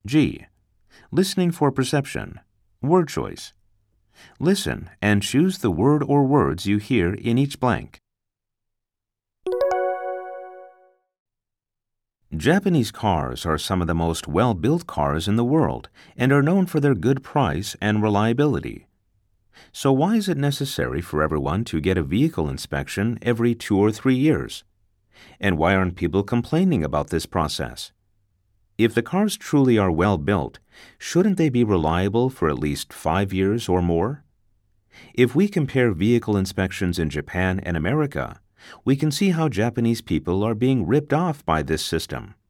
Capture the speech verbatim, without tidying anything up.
G. Listening for perception. Word choice. Listen and choose the word or words you hear in each blank. Japanese cars are some of the most well-built cars in the world and are known for their good price and reliability. So why is it necessary for everyone to get a vehicle inspection every two or three years? And why aren't people complaining about this process? If the cars truly are well built, shouldn't they be reliable for at least five years or more? If we compare vehicle inspections in Japan and America, we can see how Japanese people are being ripped off by this system.